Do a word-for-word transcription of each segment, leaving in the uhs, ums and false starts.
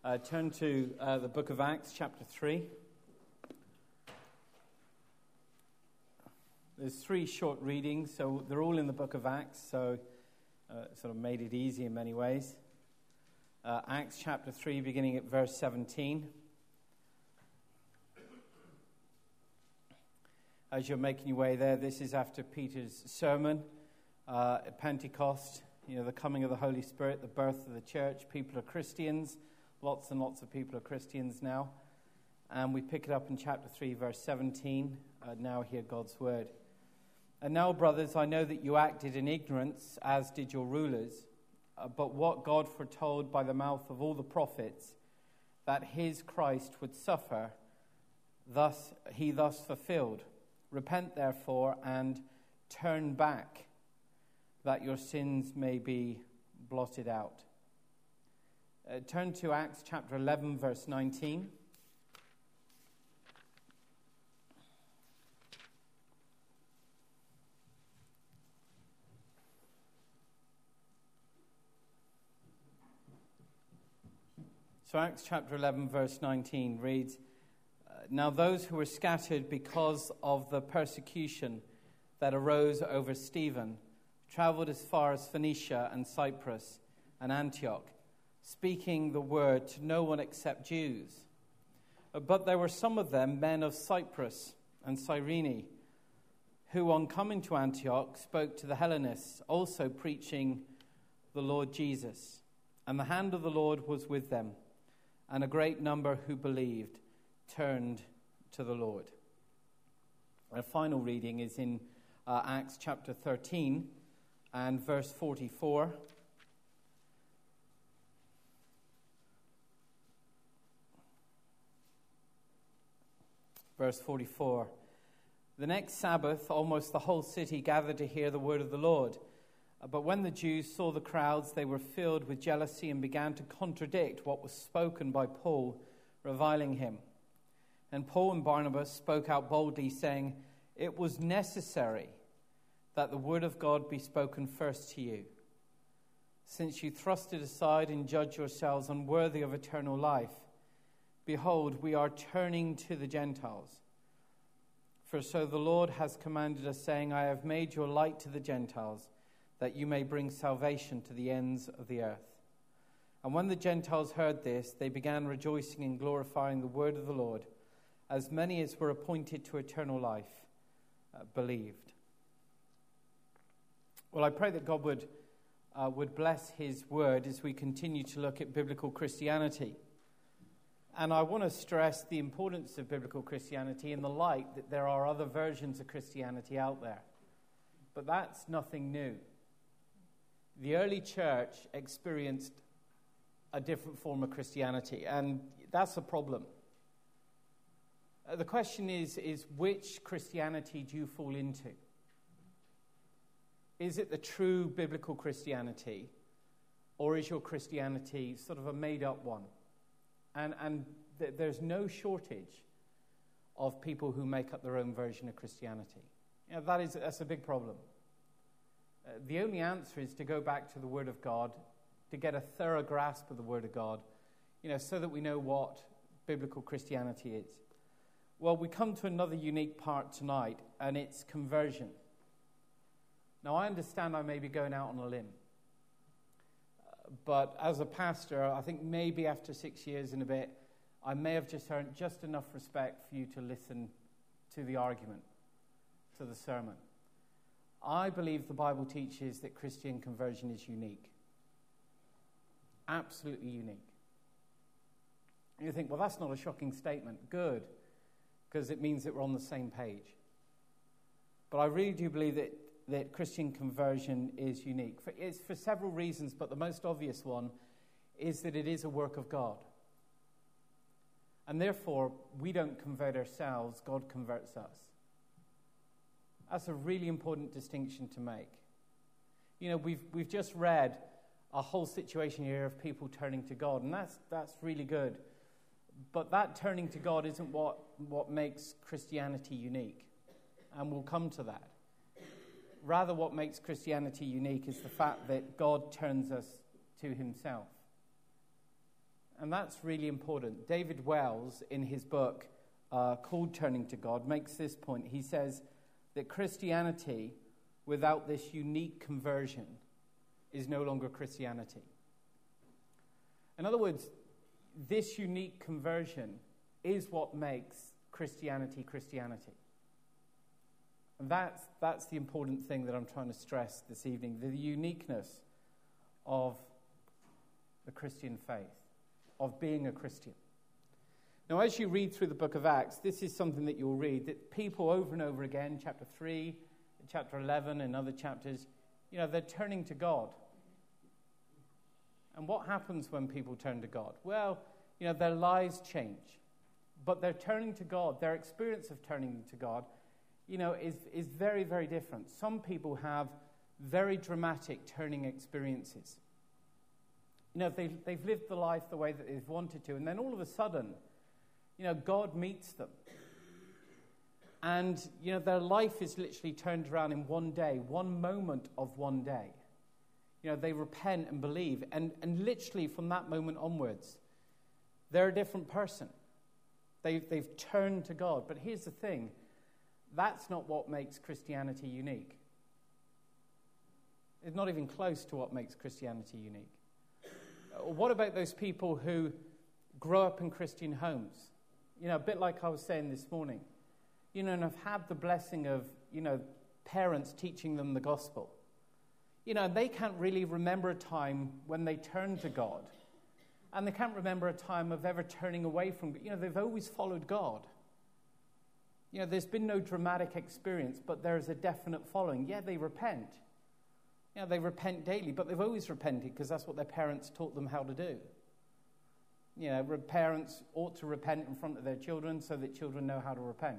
Uh, turn to uh, the book of Acts, chapter three. There's three short readings, so they're all in the book of Acts, so uh, it sort of made it easy in many ways. Uh, Acts chapter three, beginning at verse seventeen. As you're making your way there, this is after Peter's sermon uh, at Pentecost. You know, the coming of the Holy Spirit, the birth of the church. People are Christians. Lots and lots of people are Christians now. And we pick it up in chapter three, verse seventeen. Uh, now hear God's word. And now, brothers, I know that you acted in ignorance, as did your rulers. Uh, but what God foretold by the mouth of all the prophets, that his Christ would suffer, thus he thus fulfilled. Repent, therefore, and turn back, that your sins may be blotted out. Uh, turn to Acts chapter eleven, verse nineteen. So Acts chapter eleven, verse nineteen reads, Now those who were scattered because of the persecution that arose over Stephen traveled as far as Phoenicia and Cyprus and Antioch, speaking the word to no one except Jews. But there were some of them, men of Cyprus and Cyrene, who on coming to Antioch spoke to the Hellenists, also preaching the Lord Jesus. And the hand of the Lord was with them, and a great number who believed turned to the Lord. Our final reading is in uh, Acts chapter thirteen and verse forty-four. Verse forty-four. The next Sabbath, almost the whole city gathered to hear the word of the Lord. But when the Jews saw the crowds, they were filled with jealousy and began to contradict what was spoken by Paul, reviling him. And Paul and Barnabas spoke out boldly, saying, It was necessary that the word of God be spoken first to you, since you thrust it aside and judge yourselves unworthy of eternal life. Behold, we are turning to the Gentiles. For so the Lord has commanded us, saying, I have made your light to the Gentiles, that you may bring salvation to the ends of the earth. And when the Gentiles heard this, they began rejoicing and glorifying the word of the Lord. As many as were appointed to eternal life uh, believed. Well, I pray that God would, uh, would bless his word as we continue to look at biblical Christianity. And I want to stress the importance of biblical Christianity in the light that there are other versions of Christianity out there. But that's nothing new. The early church experienced a different form of Christianity, and that's a problem. Uh, the question is, is which Christianity do you fall into? Is it the true biblical Christianity, or is your Christianity sort of a made-up one? And, and th- there's no shortage of people who make up their own version of Christianity. You know, that is, that's a big problem. Uh, the only answer is to go back to the Word of God, to get a thorough grasp of the Word of God, you know, so that we know what biblical Christianity is. Well, we come to another unique part tonight, and it's conversion. Now, I understand I may be going out on a limb. But as a pastor, I think maybe after six years and a bit, I may have just earned just enough respect for you to listen to the argument, to the sermon. I believe the Bible teaches that Christian conversion is unique. Absolutely unique. And you think, well, that's not a shocking statement. Good, because it means that we're on the same page. But I really do believe that that Christian conversion is unique. For, it's for several reasons, but the most obvious one is that it is a work of God. And therefore, we don't convert ourselves, God converts us. That's a really important distinction to make. You know, we've we've just read a whole situation here of people turning to God, and that's that's really good. But that turning to God isn't what, what makes Christianity unique. And we'll come to that. Rather, what makes Christianity unique is the fact that God turns us to himself. And that's really important. David Wells, in his book uh, called Turning to God, makes this point. He says that Christianity without this unique conversion is no longer Christianity. In other words, this unique conversion is what makes Christianity Christianity. And that's, that's the important thing that I'm trying to stress this evening, the uniqueness of the Christian faith, of being a Christian. Now, as you read through the book of Acts, this is something that you'll read, that people over and over again, chapter three, chapter eleven, and other chapters, you know, they're turning to God. And what happens when people turn to God? Well, you know, their lives change. But they're turning to God. Their experience of turning to God, you know, is, is very, very different. Some people have very dramatic turning experiences. You know, they've, they've lived the life the way that they've wanted to, and then all of a sudden, you know, God meets them. And, you know, their life is literally turned around in one day, one moment of one day. You know, they repent and believe, and, and literally from that moment onwards, they're a different person. They've, they've turned to God. But here's the thing. That's not what makes Christianity unique. It's not even close to what makes Christianity unique. What about those people who grow up in Christian homes? You know, a bit like I was saying this morning. You know, and have had the blessing of, you know, parents teaching them the gospel. You know, they can't really remember a time when they turned to God. And they can't remember a time of ever turning away from God. You know, they've always followed God. You know, there's been no dramatic experience, but there's a definite following. Yeah, they repent. You know, they repent daily, but they've always repented because that's what their parents taught them how to do. You know, parents ought to repent in front of their children so that children know how to repent.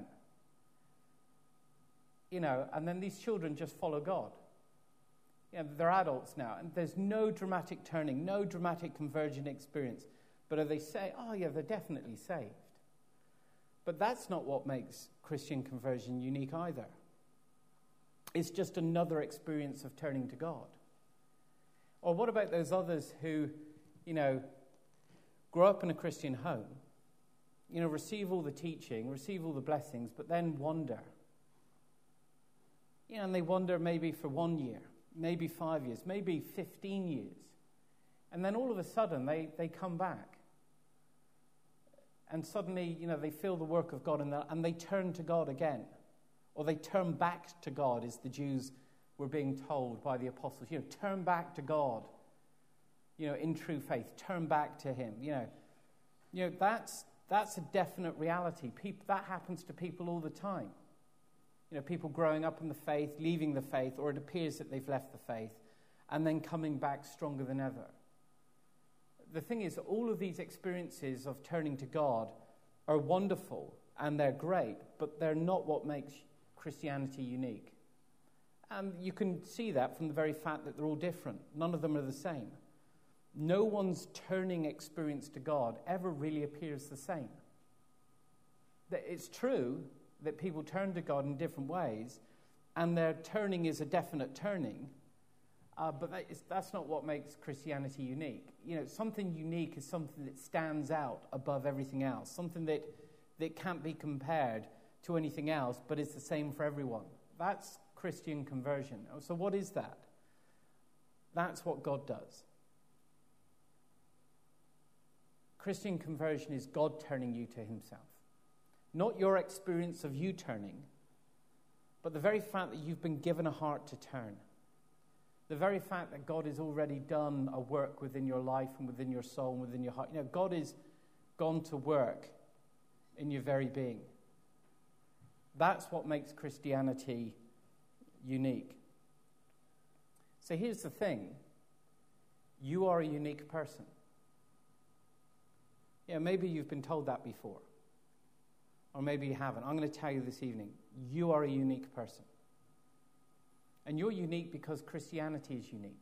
You know, and then these children just follow God. You know, they're adults now, and there's no dramatic turning, no dramatic conversion experience. But if they say, oh yeah, they're definitely saved. But that's not what makes Christian conversion unique either. It's just another experience of turning to God. Or what about those others who, you know, grow up in a Christian home, you know, receive all the teaching, receive all the blessings, but then wander. You know, and they wander maybe for one year, maybe five years, maybe fifteen years. And then all of a sudden they, they come back. And suddenly, you know, they feel the work of God in that, and they turn to God again. Or they turn back to God, as the Jews were being told by the apostles. You know, turn back to God, you know, in true faith. Turn back to Him, you know. You know, that's, that's a definite reality. People, that happens to people all the time. You know, people growing up in the faith, leaving the faith, or it appears that they've left the faith, and then coming back stronger than ever. The thing is, all of these experiences of turning to God are wonderful, and they're great, but they're not what makes Christianity unique. And you can see that from the very fact that they're all different. None of them are the same. No one's turning experience to God ever really appears the same. It's true that people turn to God in different ways, and their turning is a definite turning, uh, but that is, that's not what makes Christianity unique. You know, something unique is something that stands out above everything else, something that, that can't be compared to anything else, but is the same for everyone. That's Christian conversion. So what is that? That's what God does. Christian conversion is God turning you to Himself. Not your experience of you turning, but the very fact that you've been given a heart to turn. The very fact that God has already done a work within your life and within your soul and within your heart. You know, God has gone to work in your very being. That's what makes Christianity unique. So here's the thing. You are a unique person. Yeah, maybe you've been told that before. Or maybe you haven't. I'm going to tell you this evening, you are a unique person. And you're unique because Christianity is unique.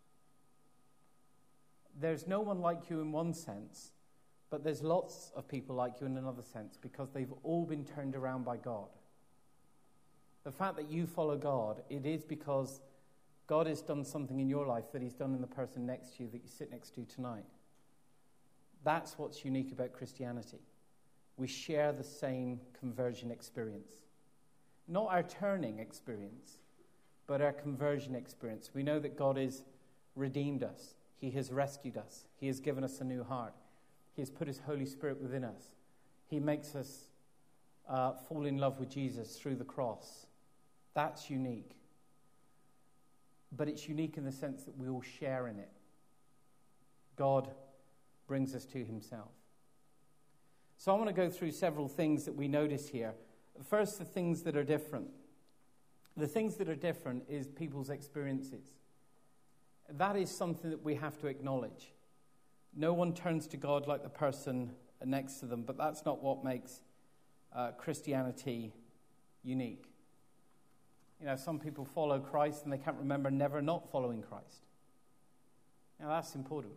There's no one like you in one sense, but there's lots of people like you in another sense because they've all been turned around by God. The fact that you follow God, it is because God has done something in your life that He's done in the person next to you that you sit next to tonight. That's what's unique about Christianity. We share the same conversion experience. Not our turning experience, but our conversion experience. We know that God has redeemed us. He has rescued us. He has given us a new heart. He has put his Holy Spirit within us. He makes us uh, fall in love with Jesus through the cross. That's unique. But it's unique in the sense that we all share in it. God brings us to himself. So I want to go through several things that we notice here. First, the things that are different. The things that are different is people's experiences. That is something that we have to acknowledge. No one turns to God like the person next to them, but that's not what makes uh, Christianity unique. You know, some people follow Christ and they can't remember never not following Christ. Now, that's important.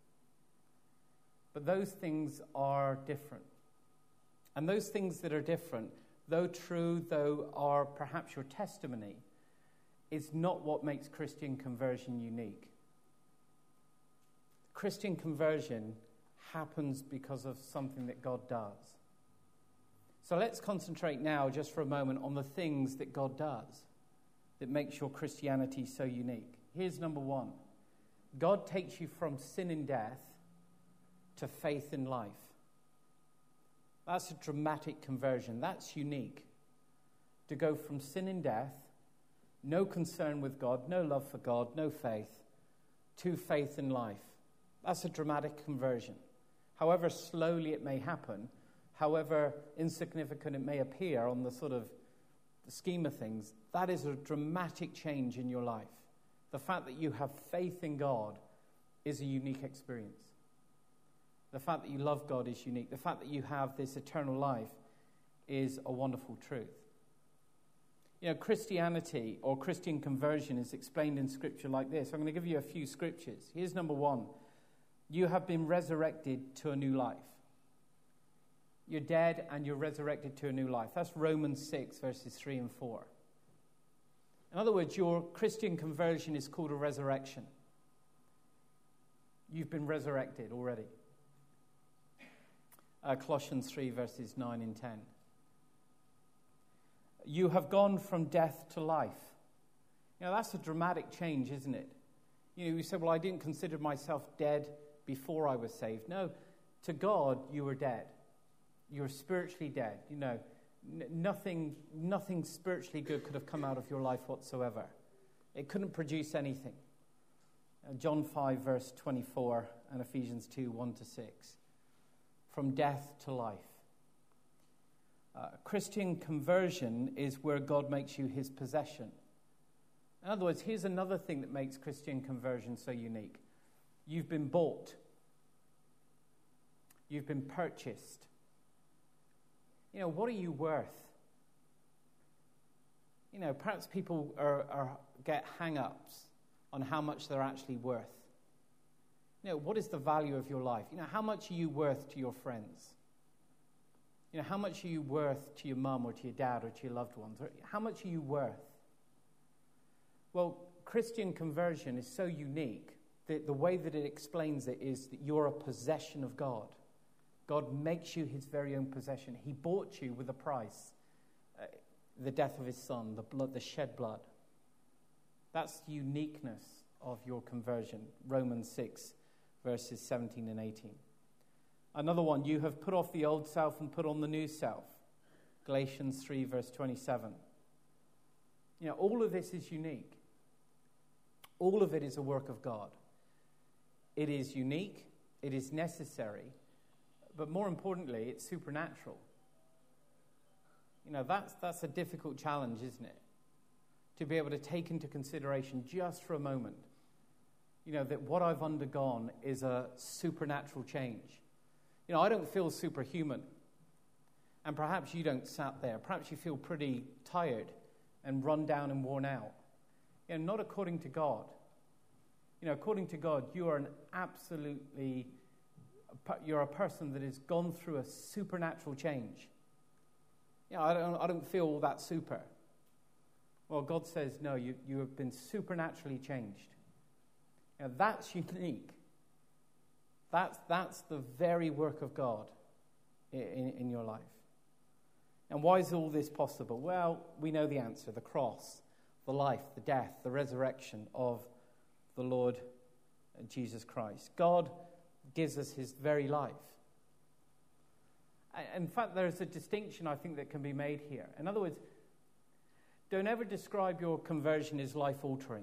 But those things are different. And those things that are different, though true, though are perhaps your testimony, is not what makes Christian conversion unique. Christian conversion happens because of something that God does. So let's concentrate now just for a moment on the things that God does that makes your Christianity so unique. Here's number one. God takes you from sin and death to faith in life. That's a dramatic conversion. That's unique. To go from sin and death, no concern with God, no love for God, no faith, to faith in life. That's a dramatic conversion. However slowly it may happen, however insignificant it may appear on the sort of the scheme of things, that is a dramatic change in your life. The fact that you have faith in God is a unique experience. The fact that you love God is unique. The fact that you have this eternal life is a wonderful truth. You know, Christianity or Christian conversion is explained in Scripture like this. I'm going to give you a few scriptures. Here's number one. You have been resurrected to a new life. You're dead and you're resurrected to a new life. That's Romans six, verses three and four. In other words, your Christian conversion is called a resurrection. You've been resurrected already. Uh, Colossians three, verses nine and ten. You have gone from death to life. You know, that's a dramatic change, isn't it? You know, you said, well, I didn't consider myself dead before I was saved. No, to God, you were dead. You were spiritually dead. You know, n- nothing, nothing spiritually good could have come out of your life whatsoever. It couldn't produce anything. Uh, John five, verse twenty-four, and Ephesians two, one to six. From death to life. Uh, Christian conversion is where God makes you his possession. In other words, here's another thing that makes Christian conversion so unique. You've been bought. You've been purchased. You know, what are you worth? You know, perhaps people are, are get hang-ups on how much they're actually worth. You know, what is the value of your life? You know, how much are you worth to your friends? You know, how much are you worth to your mum or to your dad or to your loved ones? How much are you worth? Well, Christian conversion is so unique that the way that it explains it is that you're a possession of God. God makes you his very own possession. He bought you with a price, uh, the death of his son, the blood, the shed blood. That's the uniqueness of your conversion. Romans six, verses seventeen and eighteen. Another one, you have put off the old self and put on the new self. Galatians three, verse twenty-seven. You know, all of this is unique. All of it is a work of God. It is unique, it is necessary, but more importantly, it's supernatural. You know, that's, that's a difficult challenge, isn't it? To be able to take into consideration just for a moment, you know, that what I've undergone is a supernatural change. You know, I don't feel superhuman. And perhaps you don't sat there. Perhaps you feel pretty tired and run down and worn out. You know, not according to God. You know, according to God, you are an absolutely, you're a person that has gone through a supernatural change. You know, I don't, I don't feel all that super. Well, God says, no, you, you have been supernaturally changed. Now, that's unique. That's, that's the very work of God in, in your life. And why is all this possible? Well, we know the answer. The cross, the life, the death, the resurrection of the Lord Jesus Christ. God gives us his very life. In fact, there's a distinction I think that can be made here. In other words, don't ever describe your conversion as life-altering.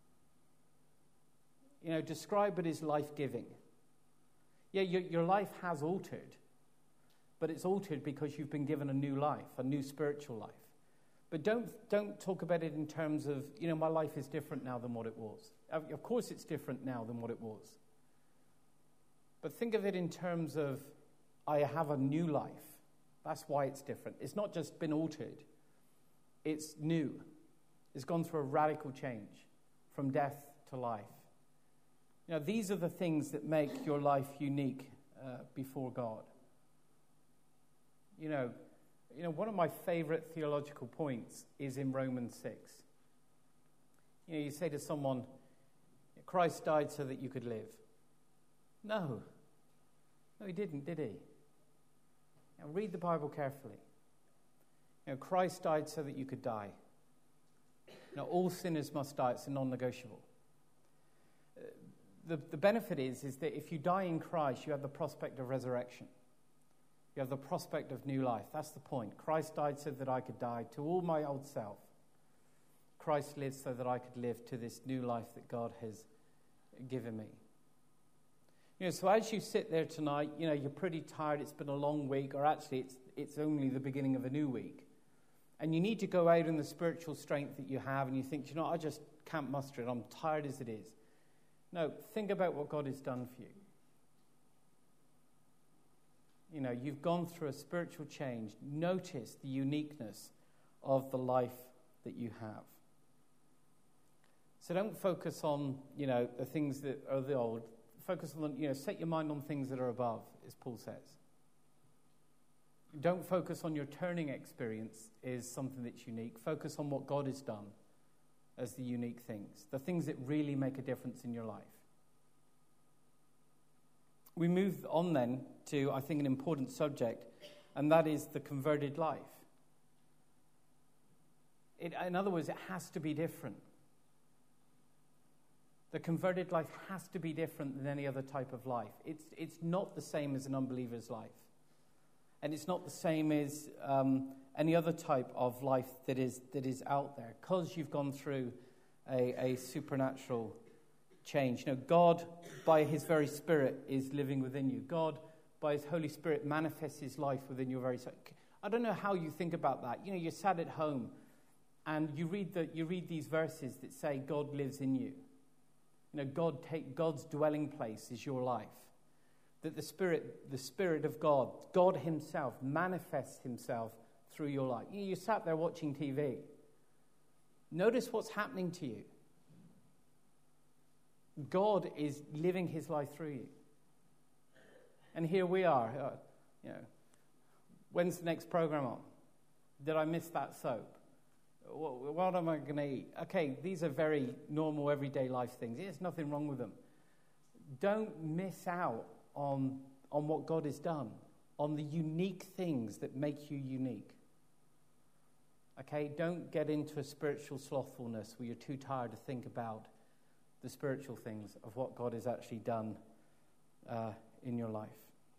You know, describe it as life-giving. Yeah, your, your life has altered, but it's altered because you've been given a new life, a new spiritual life. But don't don't talk about it in terms of, you know, my life is different now than what it was. Of course it's different now than what it was. But think of it in terms of, I have a new life. That's why it's different. It's not just been altered. It's new. It's gone through a radical change from death to life. You know, these are the things that make your life unique uh, before God. You know, you know, one of my favorite theological points is in Romans six. You know, you say to someone, Christ died so that you could live. No. No, he didn't, did he? Now, read the Bible carefully. You know, Christ died so that you could die. Now, all sinners must die. It's a non-negotiable. Uh, the, the benefit is, is that if you die in Christ, you have the prospect of resurrection. You have the prospect of new life. That's the point. Christ died so that I could die to all my old self. Christ lived so that I could live to this new life that God has given me. You know, so as you sit there tonight, you know, you're pretty tired. It's been a long week, or actually it's it's only the beginning of a new week. And you need to go out in the spiritual strength that you have, and you think, you know, I just can't muster it. I'm tired as it is. No, think about what God has done for you. You know, you've gone through a spiritual change. Notice the uniqueness of the life that you have. So don't focus on, you know, the things that are the old. Focus on, you know, set your mind on things that are above, as Paul says. Don't focus on your turning experience as something that's unique. Focus on what God has done as the unique things, the things that really make a difference in your life. We move on then to, I think, an important subject, and that is the converted life. It, in other words, it has to be different. The converted life has to be different than any other type of life. It's, it's not the same as an unbeliever's life. And it's not the same as um, any other type of life that is that is out there, because you've gone through a, a supernatural change. You know, God, by his very Spirit, is living within you. God, by his Holy Spirit, manifests his life within your very soul. I don't know how you think about that. You know, you're sat at home, and you read the, you read these verses that say God lives in you. You know, God take God's dwelling place is your life. That the Spirit, the Spirit of God, God himself, manifests himself through your life. You know, you sat there watching T V. Notice what's happening to you. God is living his life through you. And here we are. Uh, you know, when's the next program on? Did I miss that soap? What, what am I going to eat? Okay, these are very normal, everyday life things. There's nothing wrong with them. Don't miss out on, on what God has done, on the unique things that make you unique. Okay, don't get into a spiritual slothfulness where you're too tired to think about the spiritual things of what God has actually done uh, in your life.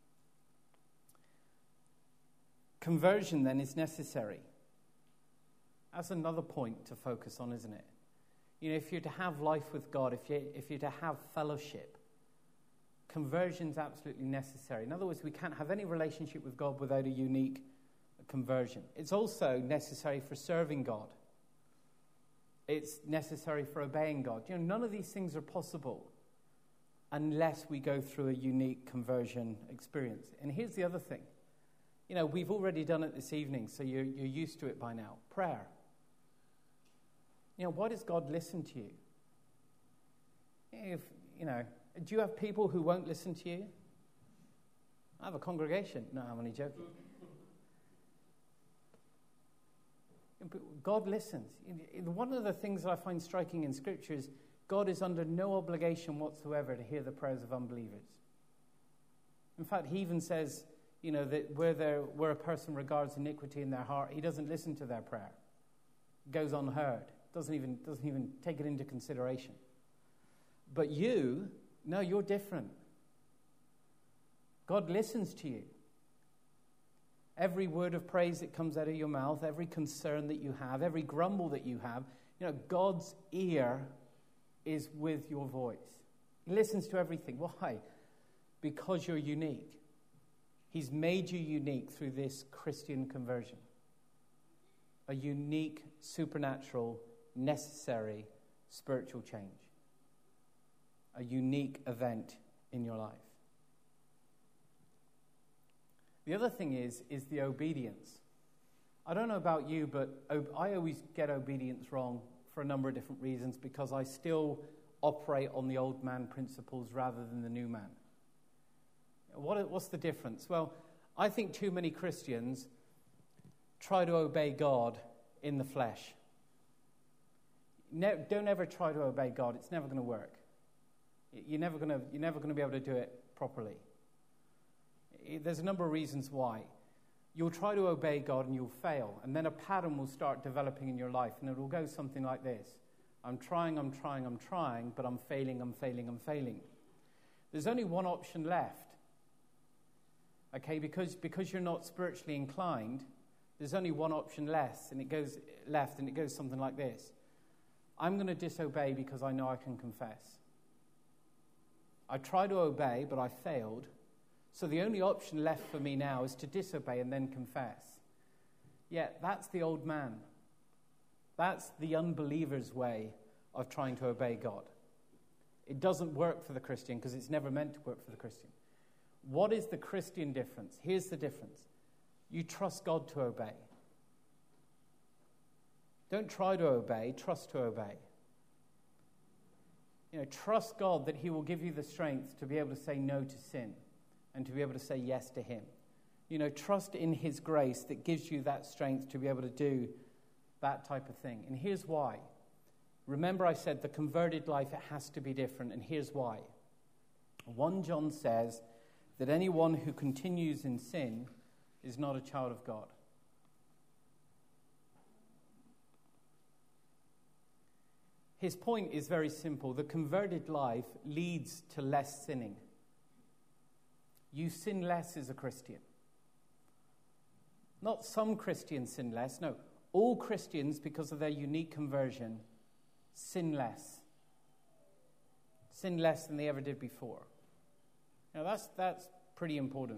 Conversion, then, is necessary. That's another point to focus on, isn't it? You know, if you're to have life with God, if you're, if you're to have fellowship, conversion's absolutely necessary. In other words, we can't have any relationship with God without a unique conversion. It's also necessary for serving God. It's necessary for obeying God. You know, none of these things are possible unless we go through a unique conversion experience. And here's the other thing. You know, we've already done it this evening, so you're, you're used to it by now. Prayer. You know, why does God listen to you? If, you know, do you have people who won't listen to you? I have a congregation. No, I'm only joking. God listens. One of the things that I find striking in Scripture is God is under no obligation whatsoever to hear the prayers of unbelievers. In fact, he even says, you know, that where, there, where a person regards iniquity in their heart, he doesn't listen to their prayer. It goes unheard. Doesn't even, doesn't even take it into consideration. But you, no, you're different. God listens to you. Every word of praise that comes out of your mouth, every concern that you have, every grumble that you have, you know, God's ear is with your voice. He listens to everything. Why? Because you're unique. He's made you unique through this Christian conversion. A unique, supernatural, necessary spiritual change. A unique event in your life. The other thing is, is the obedience. I don't know about you, but I always get obedience wrong for a number of different reasons because I still operate on the old man principles rather than the new man. What, what's the difference? Well, I think too many Christians try to obey God in the flesh. Ne- don't ever try to obey God. It's never going to work. You're never going to, you're never going to be able to do it properly. There's a number of reasons why. You'll try to obey God and you'll fail. And then a pattern will start developing in your life. And it will go something like this. I'm trying, I'm trying, I'm trying, but I'm failing, I'm failing, I'm failing. There's only one option left. Okay, because, because you're not spiritually inclined, there's only one option less, and it goes left, and it goes something like this. I'm going to disobey because I know I can confess. I tried to obey, but I failed. So the only option left for me now is to disobey and then confess. Yeah, that's the old man. That's the unbeliever's way of trying to obey God. It doesn't work for the Christian because it's never meant to work for the Christian. What is the Christian difference? Here's the difference. You trust God to obey. Don't try to obey, trust to obey. You know, trust God that he will give you the strength to be able to say no to sin and to be able to say yes to him. You know, trust in his grace that gives you that strength to be able to do that type of thing. And here's why. Remember I said the converted life, it has to be different, and here's why. First John says that anyone who continues in sin is not a child of God. His point is very simple. The converted life leads to less sinning. You sin less as a Christian. Not some Christians sin less. No, all Christians, because of their unique conversion, sin less. Sin less than they ever did before. Now that's that's pretty important.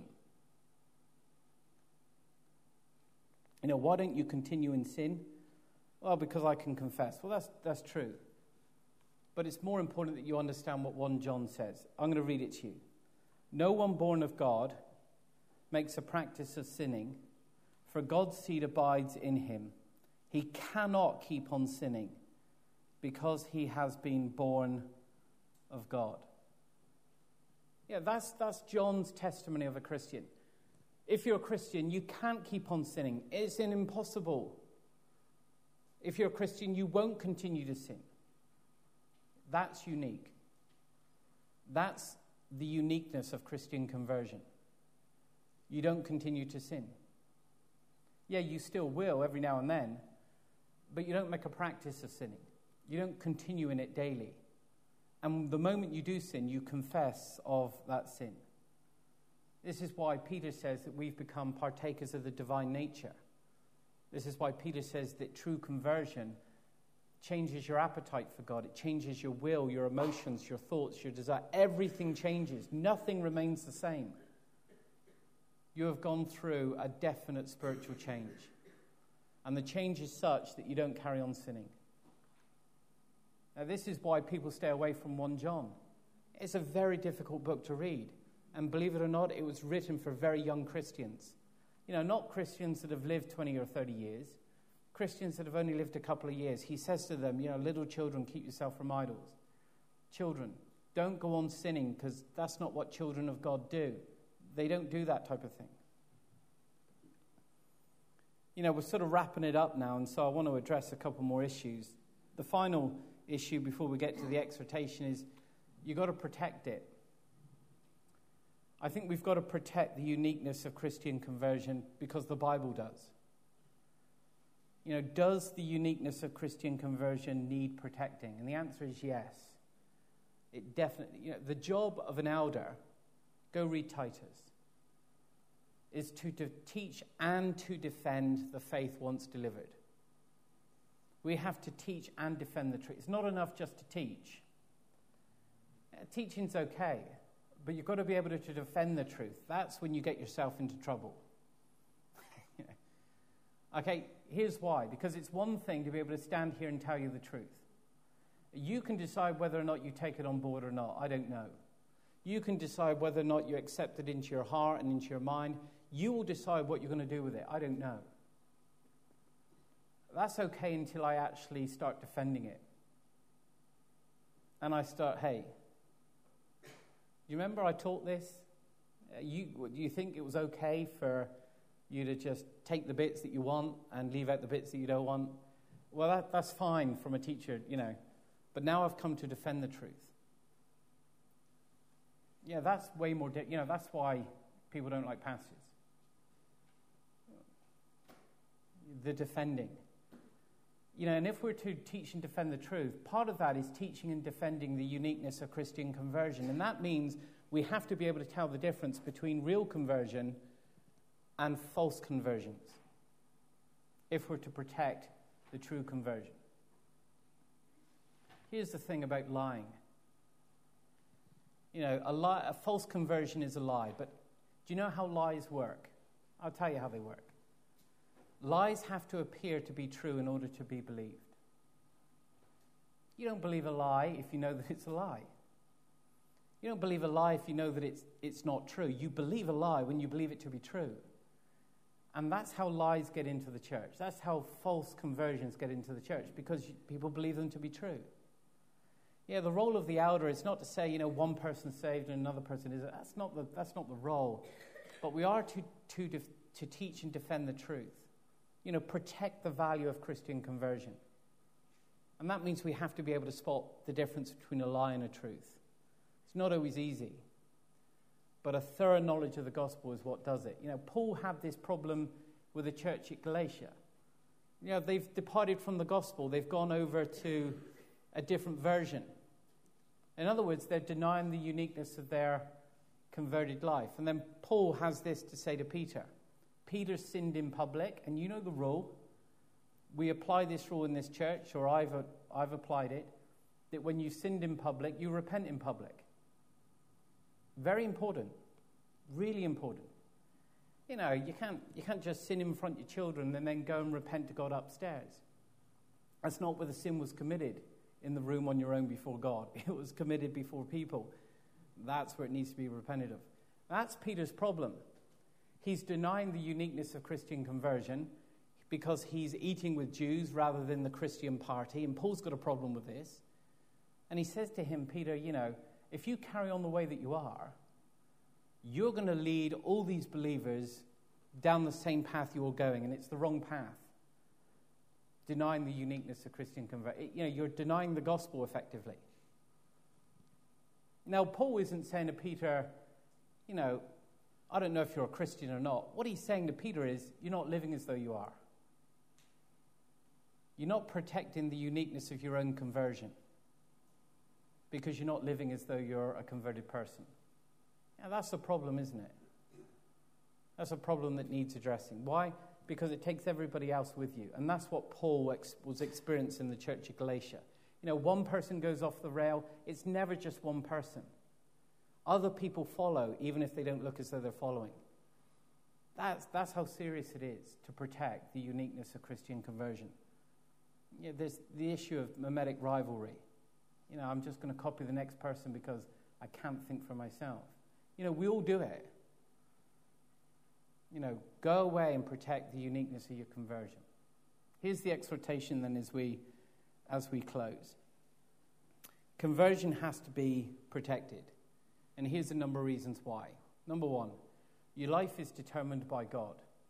You know, why don't you continue in sin? Well, because I can confess. Well, that's that's true. But it's more important that you understand what First John says. I'm going to read it to you. No one born of God makes a practice of sinning, for God's seed abides in him. He cannot keep on sinning because he has been born of God. Yeah, that's, that's John's testimony of a Christian. If you're a Christian, you can't keep on sinning. It's impossible. If you're a Christian, you won't continue to sin. That's unique. That's the uniqueness of Christian conversion. You don't continue to sin. Yeah, you still will every now and then, but you don't make a practice of sinning. You don't continue in it daily. And the moment you do sin, you confess of that sin. This is why Peter says that we've become partakers of the divine nature. This is why Peter says that true conversion changes your appetite for God. It changes your will, your emotions, your thoughts, your desire. Everything changes. Nothing remains the same. You have gone through a definite spiritual change. And the change is such that you don't carry on sinning. Now, this is why people stay away from First John. It's a very difficult book to read. And believe it or not, it was written for very young Christians. You know, not Christians that have lived twenty or thirty years. Christians that have only lived a couple of years. He says to them, you know, little children, keep yourself from idols. Children, don't go on sinning because that's not what children of God do. They don't do that type of thing. You know, we're sort of wrapping it up now, and so I want to address a couple more issues. The final issue before we get to the exhortation is you've got to protect it. I think we've got to protect the uniqueness of Christian conversion because the Bible does. You know, does the uniqueness of Christian conversion need protecting? And the answer is yes. It definitely, you know, the job of an elder, go read Titus, is to de- teach and to defend the faith once delivered. We have to teach and defend the truth. It's not enough just to teach. Uh, teaching's okay, but you've got to be able to, to defend the truth. That's when you get yourself into trouble. Okay, here's why. Because it's one thing to be able to stand here and tell you the truth. You can decide whether or not you take it on board or not. I don't know. You can decide whether or not you accept it into your heart and into your mind. You will decide what you're going to do with it. I don't know. That's okay until I actually start defending it. And I start, hey, do you remember I taught this? Uh, you, do you think it was okay for you to just take the bits that you want and leave out the bits that you don't want? Well, that, that's fine from a teacher, you know. But now I've come to defend the truth. Yeah, that's way more, di- you know, that's why people don't like pastors. The defending. You know, and if we're to teach and defend the truth, part of that is teaching and defending the uniqueness of Christian conversion. And that means we have to be able to tell the difference between real conversion and false conversions if we're to protect the true conversion. Here's the thing about lying. You know, a, lie, a false conversion is a lie, but do you know how lies work? I'll tell you how they work. Lies have to appear to be true in order to be believed. You don't believe a lie if you know that it's a lie. You don't believe a lie if you know that it's, it's not true. You believe a lie when you believe it to be true. And that's how lies get into the church. That's how false conversions get into the church, because people believe them to be true. Yeah, the role of the elder is not to say, you know, one person's saved and another person isn't. That's not the, that's not the role. But we are to, to, def, to teach and defend the truth. You know, protect the value of Christian conversion. And that means we have to be able to spot the difference between a lie and a truth. It's not always easy. But a thorough knowledge of the gospel is what does it. You know, Paul had this problem with the church at Galatia. You know, they've departed from the gospel. They've gone over to a different version. In other words, they're denying the uniqueness of their converted life. And then Paul has this to say to Peter. Peter sinned in public, and you know the rule. We apply this rule in this church, or I've, I've applied it, that when you sinned in public, you repent in public. Very important. Really important. You know, you can't, you can't just sin in front of your children and then go and repent to God upstairs. That's not where the sin was committed, in the room on your own before God. It was committed before people. That's where it needs to be repented of. That's Peter's problem. He's denying the uniqueness of Christian conversion because he's eating with Jews rather than the Christian party. And Paul's got a problem with this. And he says to him, Peter, you know, if you carry on the way that you are, you're going to lead all these believers down the same path you're going, and it's the wrong path. Denying the uniqueness of Christian conversion. You know, you're denying the gospel effectively. Now, Paul isn't saying to Peter, you know, I don't know if you're a Christian or not. What he's saying to Peter is, you're not living as though you are. You're not protecting the uniqueness of your own conversion because you're not living as though you're a converted person. Now, that's a problem, isn't it? That's a problem that needs addressing. Why? Because it takes everybody else with you. And that's what Paul ex- was experiencing in the church of Galatia. You know, one person goes off the rail. It's never just one person. Other people follow, even if they don't look as though they're following. That's, that's how serious it is to protect the uniqueness of Christian conversion. You know, there's the issue of mimetic rivalry. You know, I'm just going to copy the next person because I can't think for myself. You know, we all do it. You know, go away and protect the uniqueness of your conversion. Here's the exhortation then as we, as we close. Conversion has to be protected. And here's a number of reasons why. Number one, your life is determined by God.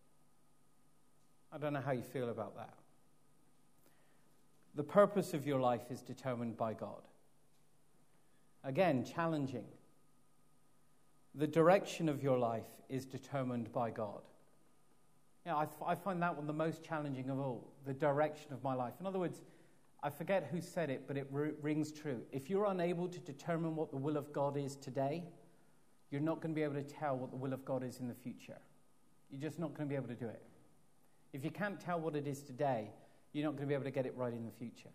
I don't know how you feel about that. The purpose of your life is determined by God. Again, challenging. the direction of your life is determined by God. You know, I, f- I find that one the most challenging of all, the direction of my life. In other words, I forget who said it, but it r- rings true. If you're unable to determine what the will of God is today, you're not going to be able to tell what the will of God is in the future. You're just not going to be able to do it. If you can't tell what it is today, you're not going to be able to get it right in the future.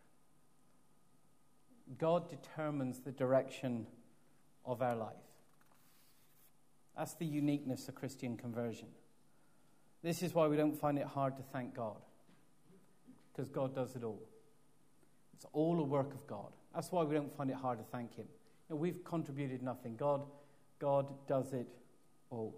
God determines the direction of our life. That's the uniqueness of Christian conversion. This is why we don't find it hard to thank God, because God does it all. It's all a work of God. That's why we don't find it hard to thank him. You know, we've contributed nothing. God, God does it all.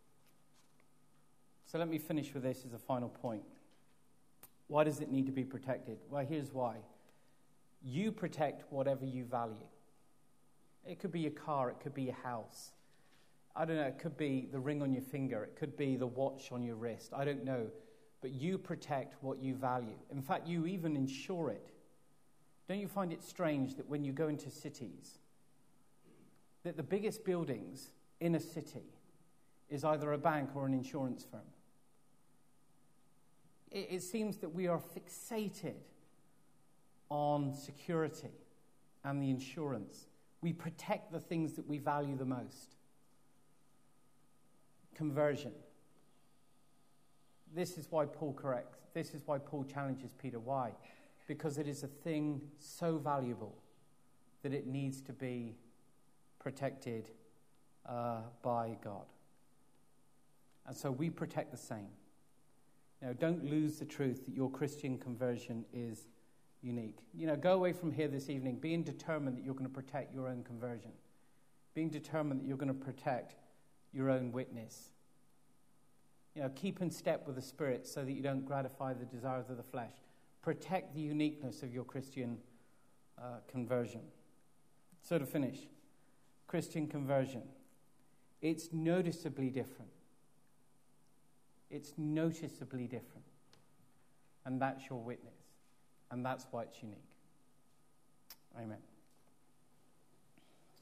So let me finish with this as a final point. Why does it need to be protected? Well, here's why. You protect whatever you value. It could be your car, it could be your house. I don't know, it could be the ring on your finger, it could be the watch on your wrist. I don't know. But you protect what you value. In fact, you even insure it. Don't you find it strange that when you go into cities, that the biggest buildings in a city is either a bank or an insurance firm? It, it seems that we are fixated on security and the insurance. We protect the things that we value the most. Conversion. This is why Paul corrects. This is why Paul challenges Peter. Why? Because it is a thing so valuable that it needs to be protected uh, by God. And so we protect the same. You know, don't lose the truth that your Christian conversion is unique. You know, go away from here this evening being determined that you're going to protect your own conversion. Being determined that you're going to protect your own witness. You know, keep in step with the Spirit so that you don't gratify the desires of the flesh. Protect the uniqueness of your Christian uh, conversion. So to finish, Christian conversion. It's noticeably different. It's noticeably different. And that's your witness. And that's why it's unique. Amen.